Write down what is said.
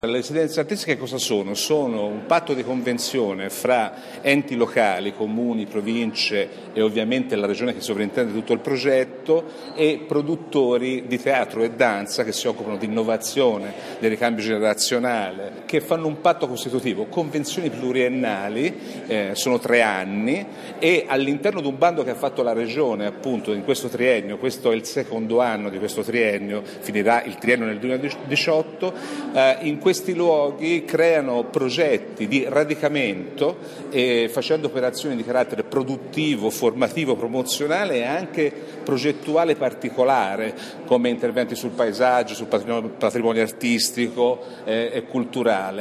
Le residenze artistiche cosa sono? Sono un patto di convenzione fra enti locali, comuni, province e ovviamente la regione che sovrintende tutto il progetto e produttori di teatro e danza che si occupano di innovazione, del ricambio generazionale, che fanno un patto costitutivo, convenzioni pluriennali, sono 3 anni, e all'interno di un bando che ha fatto la regione appunto in questo triennio, questo è il secondo anno di questo triennio, finirà il triennio nel 2018, in questi luoghi creano progetti di radicamento facendo operazioni di carattere produttivo, formativo, promozionale e anche progettuale particolare, come interventi sul paesaggio, sul patrimonio artistico e culturale.